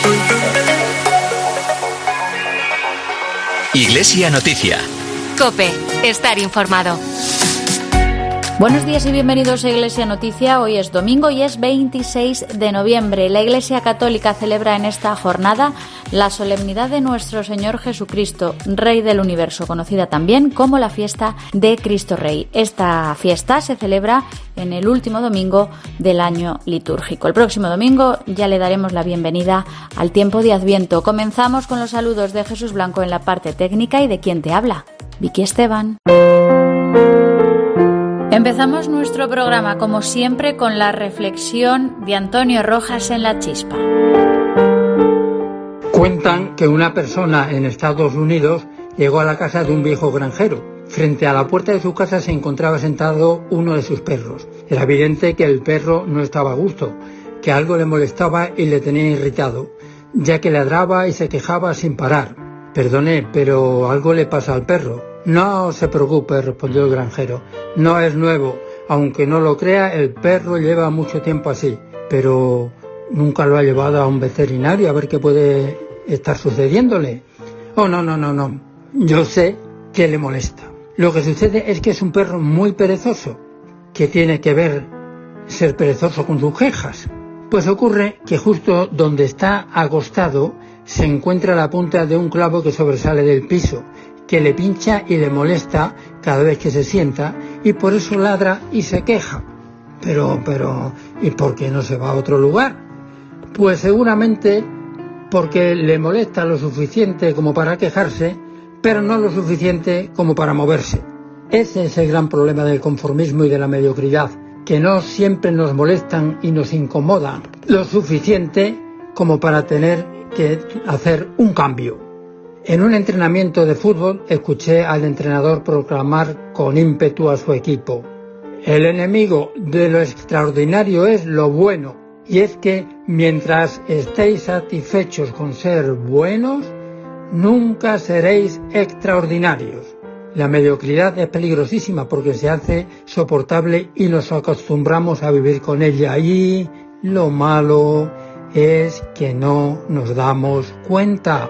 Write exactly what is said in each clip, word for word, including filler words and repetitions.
Iglesia Noticia. COPE. Estar informado. Buenos días y bienvenidos a Iglesia Noticia. Hoy es domingo y es veintiséis de noviembre. La Iglesia Católica celebra en esta jornada la solemnidad de nuestro Señor Jesucristo, Rey del Universo, conocida también como la fiesta de Cristo Rey. Esta fiesta se celebra en el último domingo del año litúrgico. El próximo domingo ya le daremos la bienvenida al tiempo de Adviento. Comenzamos con los saludos de Jesús Blanco en la parte técnica y de quien te habla, Vicky Esteban. Empezamos nuestro programa, como siempre, con la reflexión de Antonio Rojas en La Chispa. Cuentan que una persona en Estados Unidos llegó a la casa de un viejo granjero. Frente a la puerta de su casa se encontraba sentado uno de sus perros. Era evidente que el perro no estaba a gusto, que algo le molestaba y le tenía irritado, ya que ladraba y se quejaba sin parar. «Perdone, pero algo le pasa al perro». «No se preocupe», respondió el granjero. «No es nuevo. Aunque no lo crea, el perro lleva mucho tiempo así. Pero nunca lo ha llevado a un veterinario a ver qué puede estar sucediéndole». «Oh, no, no, no, no. Yo sé que le molesta. Lo que sucede es que es un perro muy perezoso. ¿Qué tiene que ver ser perezoso con sus quejas? Pues ocurre que justo donde está acostado se encuentra la punta de un clavo que sobresale del piso, que le pincha y le molesta cada vez que se sienta, y por eso ladra y se queja. Pero, pero, ¿y por qué no se va a otro lugar? Pues seguramente porque le molesta lo suficiente como para quejarse, pero no lo suficiente como para moverse. Ese es el gran problema del conformismo y de la mediocridad, que no siempre nos molestan y nos incomodan lo suficiente como para tener que hacer un cambio. En un entrenamiento de fútbol escuché al entrenador proclamar con ímpetu a su equipo: «El enemigo de lo extraordinario es lo bueno, y es que mientras estéis satisfechos con ser buenos, nunca seréis extraordinarios». La mediocridad es peligrosísima porque se hace soportable y nos acostumbramos a vivir con ella, y lo malo es que no nos damos cuenta.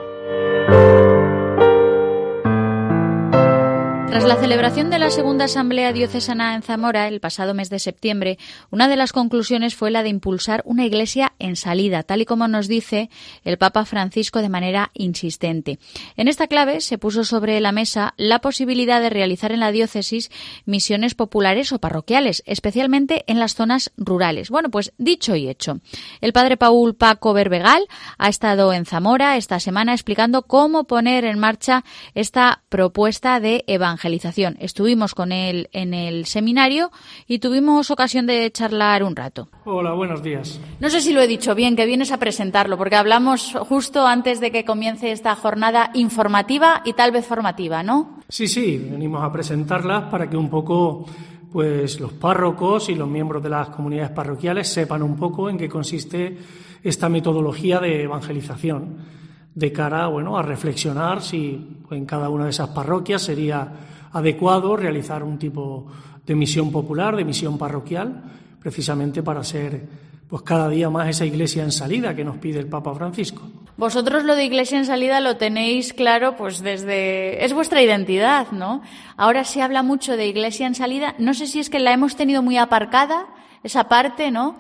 Tras la celebración de la segunda Asamblea Diocesana en Zamora el pasado mes de septiembre, una de las conclusiones fue la de impulsar una iglesia en salida, tal y como nos dice el Papa Francisco de manera insistente. En esta clave se puso sobre la mesa la posibilidad de realizar en la diócesis misiones populares o parroquiales, especialmente en las zonas rurales. Bueno, pues dicho y hecho. El padre Paul Paco Berbegal ha estado en Zamora esta semana explicando cómo poner en marcha esta propuesta de evangelización. Estuvimos con él en el seminario y tuvimos ocasión de charlar un rato. Hola, buenos días. No sé si lo he dicho bien, que vienes a presentarlo, porque hablamos justo antes de que comience esta jornada informativa y tal vez formativa, ¿no? Sí, sí, venimos a presentarlas para que un poco pues los párrocos y los miembros de las comunidades parroquiales sepan un poco en qué consiste esta metodología de evangelización, de cara, bueno, a reflexionar si en cada una de esas parroquias sería adecuado realizar un tipo de misión popular, de misión parroquial, precisamente para ser pues cada día más esa iglesia en salida que nos pide el Papa Francisco. Vosotros lo de iglesia en salida lo tenéis claro, pues desde... es vuestra identidad, ¿no? Ahora se habla mucho de iglesia en salida, no sé si es que la hemos tenido muy aparcada, esa parte, ¿no?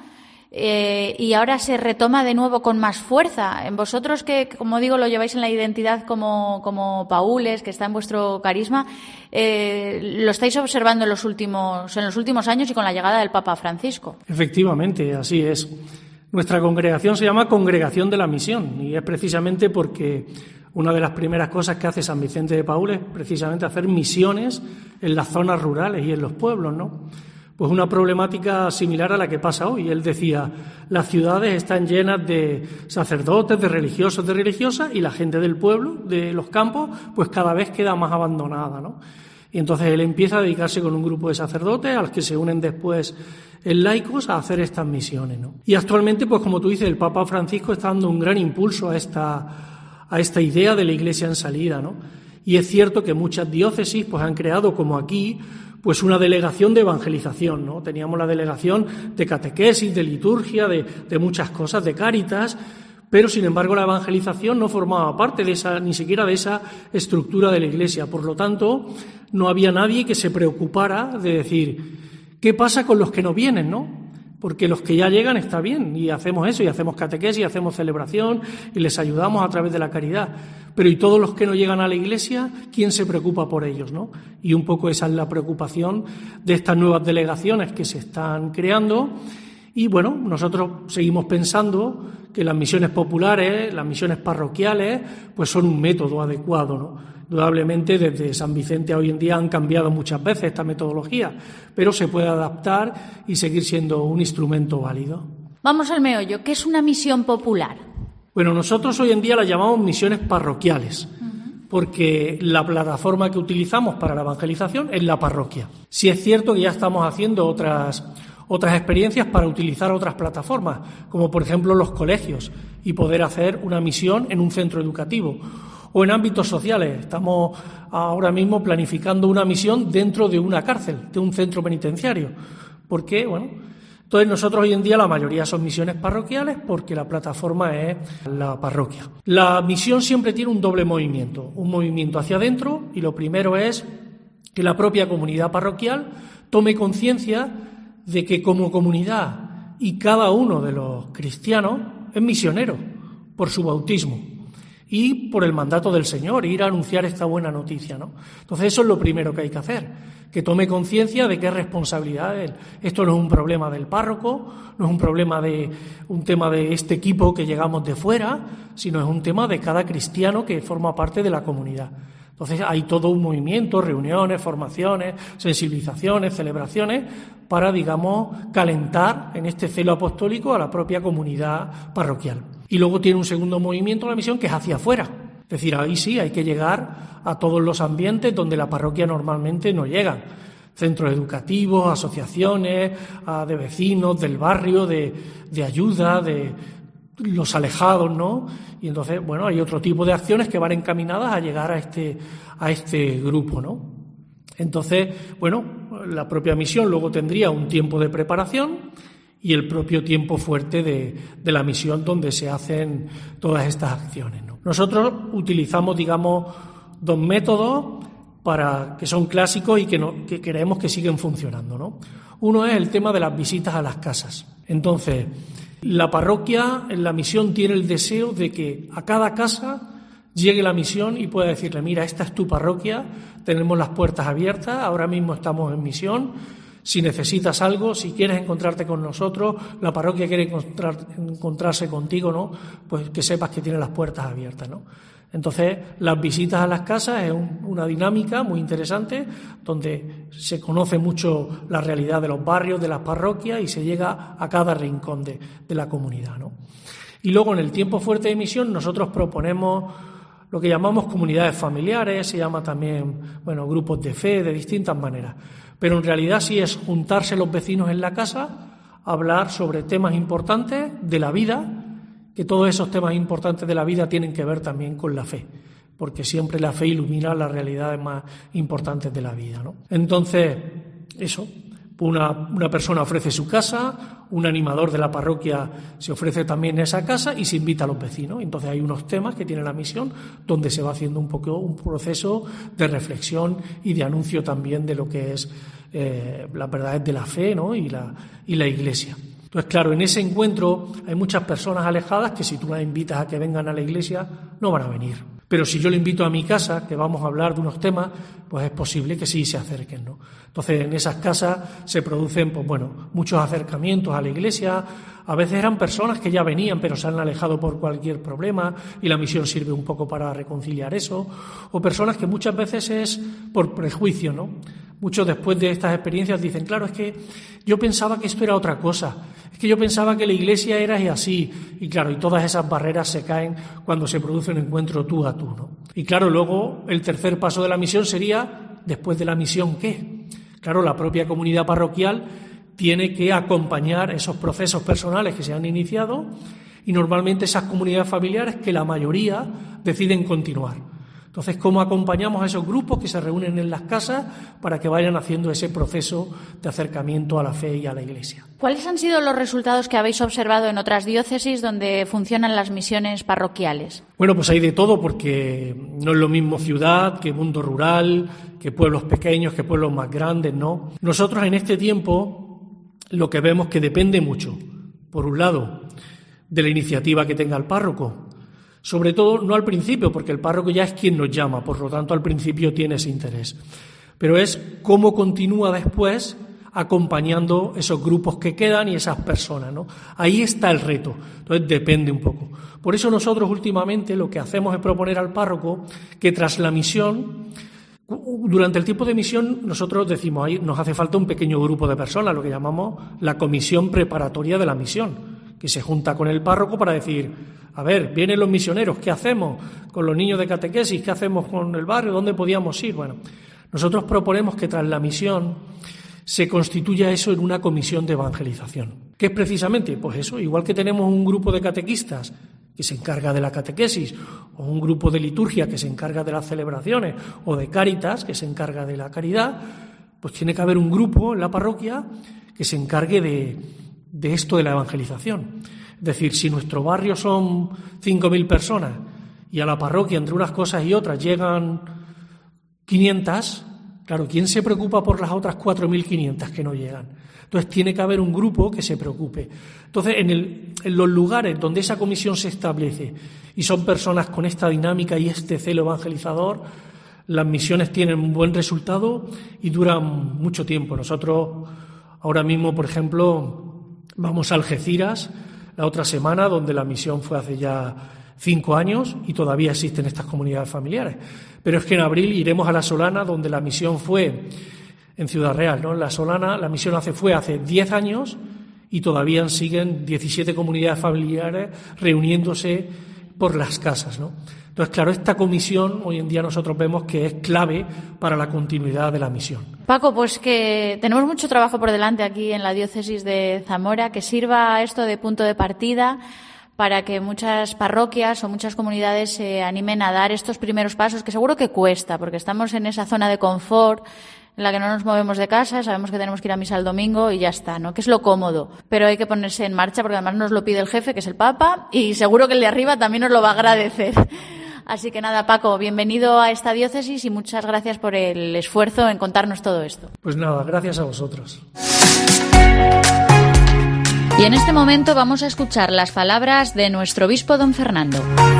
Eh, y ahora se retoma de nuevo con más fuerza. En vosotros, que como digo lo lleváis en la identidad como, como paules, que está en vuestro carisma, eh, lo estáis observando en los últimos en los últimos años y con la llegada del Papa Francisco. Efectivamente, así es. Nuestra congregación se llama Congregación de la Misión, y es precisamente porque una de las primeras cosas que hace San Vicente de Paúl es precisamente hacer misiones en las zonas rurales y en los pueblos, ¿no? Pues una problemática similar a la que pasa hoy. Él decía, las ciudades están llenas de sacerdotes, de religiosos, de religiosas, y la gente del pueblo, de los campos, pues cada vez queda más abandonada, ¿no? Y entonces él empieza a dedicarse con un grupo de sacerdotes, a los que se unen después en laicos, a hacer estas misiones, ¿no? Y actualmente, pues como tú dices, el Papa Francisco está dando un gran impulso a esta, a esta idea de la Iglesia en salida, ¿no? Y es cierto que muchas diócesis pues han creado, como aquí, pues una delegación de evangelización, ¿no? Teníamos la delegación de catequesis, de liturgia, de, de muchas cosas, de Cáritas, pero sin embargo la evangelización no formaba parte de esa, ni siquiera de esa estructura de la Iglesia. Por lo tanto, no había nadie que se preocupara de decir, ¿qué pasa con los que no vienen, no? Porque los que ya llegan está bien, y hacemos eso, y hacemos catequesis, y hacemos celebración, y les ayudamos a través de la caridad. Pero ¿y todos los que no llegan a la Iglesia, quién se preocupa por ellos, no? Y un poco esa es la preocupación de estas nuevas delegaciones que se están creando. Y bueno, nosotros seguimos pensando que las misiones populares, las misiones parroquiales, pues son un método adecuado, ¿no? Indudablemente desde San Vicente a hoy en día han cambiado muchas veces esta metodología, pero se puede adaptar y seguir siendo un instrumento válido. Vamos al meollo. ¿Qué es una misión popular? Bueno, nosotros hoy en día las llamamos misiones parroquiales, porque la plataforma que utilizamos para la evangelización es la parroquia. Sí es cierto que ya estamos haciendo otras, otras experiencias para utilizar otras plataformas, como por ejemplo los colegios, y poder hacer una misión en un centro educativo. O en ámbitos sociales. Estamos ahora mismo planificando una misión dentro de una cárcel, de un centro penitenciario. Porque, bueno, entonces nosotros hoy en día la mayoría son misiones parroquiales porque la plataforma es la parroquia. La misión siempre tiene un doble movimiento, un movimiento hacia adentro, y lo primero es que la propia comunidad parroquial tome conciencia de que como comunidad y cada uno de los cristianos es misionero por su bautismo y por el mandato del Señor, ir a anunciar esta buena noticia, ¿no? Entonces eso es lo primero que hay que hacer, que tome conciencia de que es responsabilidad de él. Esto no es un problema del párroco, no es un problema de un tema de este equipo que llegamos de fuera, sino es un tema de cada cristiano que forma parte de la comunidad. Entonces hay todo un movimiento, reuniones, formaciones, sensibilizaciones, celebraciones, para, digamos, calentar en este celo apostólico a la propia comunidad parroquial. Y luego tiene un segundo movimiento, la misión, que es hacia afuera. Es decir, ahí sí hay que llegar a todos los ambientes donde la parroquia normalmente no llega. Centros educativos, asociaciones, a, de vecinos, del barrio, de, de ayuda, de los alejados, ¿no? Y entonces, bueno, hay otro tipo de acciones que van encaminadas a llegar a este, a este grupo, ¿no? Entonces, bueno, la propia misión luego tendría un tiempo de preparación y el propio tiempo fuerte de, de la misión donde se hacen todas estas acciones, ¿no? Nosotros utilizamos, digamos, dos métodos para que son clásicos y que, no, que creemos que siguen funcionando, ¿no? Uno es el tema de las visitas a las casas. Entonces, la parroquia en la misión tiene el deseo de que a cada casa llegue la misión y pueda decirle, mira, esta es tu parroquia, tenemos las puertas abiertas, ahora mismo estamos en misión, si necesitas algo, si quieres encontrarte con nosotros, la parroquia quiere encontrar, encontrarse contigo, ¿no? Pues que sepas que tiene las puertas abiertas, ¿no? Entonces, las visitas a las casas es un, una dinámica muy interesante donde se conoce mucho la realidad de los barrios, de las parroquias y se llega a cada rincón de, de la comunidad, ¿no? Y luego, en el tiempo fuerte de misión, nosotros proponemos lo que llamamos comunidades familiares, se llama también, bueno, grupos de fe, de distintas maneras. Pero en realidad sí es juntarse los vecinos en la casa, hablar sobre temas importantes de la vida, que todos esos temas importantes de la vida tienen que ver también con la fe, porque siempre la fe ilumina las realidades más importantes de la vida, ¿no? Entonces, eso, una, una persona ofrece su casa, un animador de la parroquia se ofrece también esa casa y se invita a los vecinos. Entonces hay unos temas que tiene la misión donde se va haciendo un poco un proceso de reflexión y de anuncio también de lo que es eh, las verdades de la fe, ¿no? y, la, y la Iglesia. Entonces, claro, en ese encuentro hay muchas personas alejadas que si tú las invitas a que vengan a la iglesia, no van a venir. Pero si yo le invito a mi casa, que vamos a hablar de unos temas, pues es posible que sí se acerquen, ¿no? Entonces, en esas casas se producen, pues bueno, muchos acercamientos a la iglesia. A veces eran personas que ya venían, pero se han alejado por cualquier problema y la misión sirve un poco para reconciliar eso. O personas que muchas veces es por prejuicio, ¿no? Muchos después de estas experiencias dicen, claro, es que yo pensaba que esto era otra cosa, es que yo pensaba que la iglesia era así, y claro, y todas esas barreras se caen cuando se produce un encuentro tú a tú, ¿no? Y claro, luego el tercer paso de la misión sería, después de la misión, ¿qué? Claro, la propia comunidad parroquial tiene que acompañar esos procesos personales que se han iniciado y normalmente esas comunidades familiares que la mayoría deciden continuar. Entonces, ¿cómo acompañamos a esos grupos que se reúnen en las casas para que vayan haciendo ese proceso de acercamiento a la fe y a la Iglesia? ¿Cuáles han sido los resultados que habéis observado en otras diócesis donde funcionan las misiones parroquiales? Bueno, pues hay de todo, porque no es lo mismo ciudad que mundo rural, que pueblos pequeños, que pueblos más grandes, ¿no? Nosotros en este tiempo lo que vemos que depende mucho, por un lado, de la iniciativa que tenga el párroco. Sobre todo, no al principio, porque el párroco ya es quien nos llama, por lo tanto, al principio tiene ese interés. Pero es cómo continúa después acompañando esos grupos que quedan y esas personas, ¿no? Ahí está el reto. Entonces, depende un poco. Por eso nosotros últimamente lo que hacemos es proponer al párroco que tras la misión, durante el tiempo de misión, nosotros decimos, ahí nos hace falta un pequeño grupo de personas, lo que llamamos la comisión preparatoria de la misión, que se junta con el párroco para decir, a ver, vienen los misioneros, ¿qué hacemos con los niños de catequesis? ¿Qué hacemos con el barrio? ¿Dónde podíamos ir? Bueno, nosotros proponemos que tras la misión se constituya eso en una comisión de evangelización. ¿Qué es precisamente? Pues eso, igual que tenemos un grupo de catequistas que se encarga de la catequesis, o un grupo de liturgia que se encarga de las celebraciones, o de Cáritas que se encarga de la caridad, pues tiene que haber un grupo en la parroquia que se encargue de, de esto de la evangelización. Es decir, si nuestro barrio son cinco mil personas y a la parroquia, entre unas cosas y otras, llegan quinientas, claro, ¿quién se preocupa por las otras cuatro mil quinientas que no llegan? Entonces tiene que haber un grupo que se preocupe. Entonces, en, el, en los lugares donde esa comisión se establece y son personas con esta dinámica y este celo evangelizador, las misiones tienen un buen resultado y duran mucho tiempo. Nosotros ahora mismo, por ejemplo, vamos a Algeciras la otra semana, donde la misión fue hace ya cinco años y todavía existen estas comunidades familiares. Pero es que en abril iremos a La Solana, donde la misión fue en Ciudad Real, ¿no? En La Solana la misión hace, fue hace diez años y todavía siguen diecisiete comunidades familiares reuniéndose por las casas, ¿no? Entonces, claro, esta comisión hoy en día nosotros vemos que es clave para la continuidad de la misión. Paco, pues que tenemos mucho trabajo por delante aquí en la diócesis de Zamora, que sirva esto de punto de partida para que muchas parroquias o muchas comunidades se animen a dar estos primeros pasos, que seguro que cuesta, porque estamos en esa zona de confort en la que no nos movemos de casa, sabemos que tenemos que ir a misa el domingo y ya está, ¿no? Que es lo cómodo, pero hay que ponerse en marcha porque además nos lo pide el jefe, que es el Papa, y seguro que el de arriba también nos lo va a agradecer. Así que nada, Paco, bienvenido a esta diócesis y muchas gracias por el esfuerzo en contarnos todo esto. Pues nada, gracias a vosotros. Y en este momento vamos a escuchar las palabras de nuestro obispo don Fernando.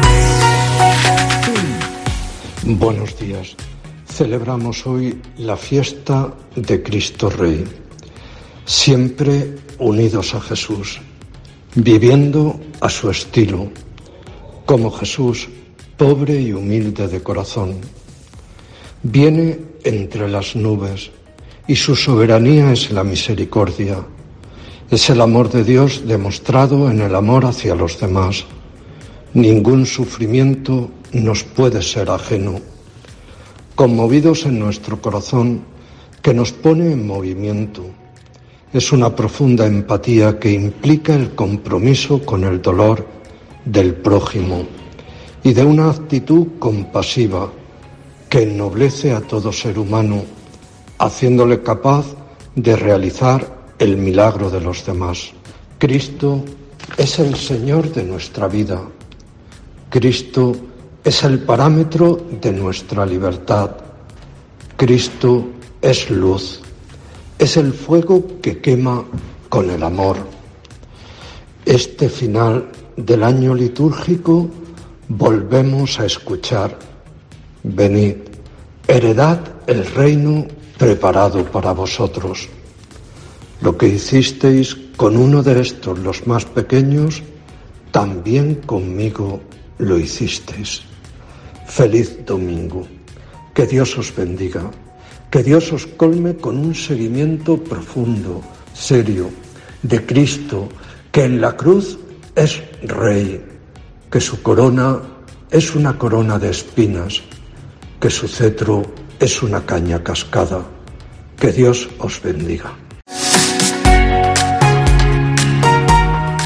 Buenos días. Celebramos hoy la fiesta de Cristo Rey, siempre unidos a Jesús, viviendo a su estilo, como Jesús, pobre y humilde de corazón. Viene entre las nubes y su soberanía es la misericordia. Es el amor de Dios demostrado en el amor hacia los demás. Ningún sufrimiento nos puede ser ajeno. Conmovidos en nuestro corazón, que nos pone en movimiento. Es una profunda empatía que implica el compromiso con el dolor del prójimo y de una actitud compasiva que ennoblece a todo ser humano, haciéndole capaz de realizar el milagro de los demás. Cristo es el Señor de nuestra vida. Cristo es el parámetro de nuestra libertad. Cristo es luz. Es el fuego que quema con el amor. Este final del año litúrgico volvemos a escuchar: venid, heredad el reino preparado para vosotros. Lo que hicisteis con uno de estos, los más pequeños, también conmigo lo hicisteis. Feliz domingo. Que Dios os bendiga. Que Dios os colme con un seguimiento profundo, serio, de Cristo, que en la cruz es Rey, que su corona es una corona de espinas, que su cetro es una caña cascada. Que Dios os bendiga.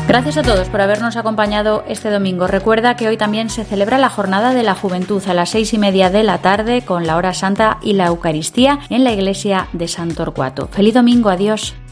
Gracias a todos por habernos acompañado este domingo. Recuerda que hoy también se celebra la Jornada de la Juventud a las seis y media de la tarde con la hora santa y la Eucaristía en la iglesia de San Torcuato. ¡Feliz domingo! Adiós.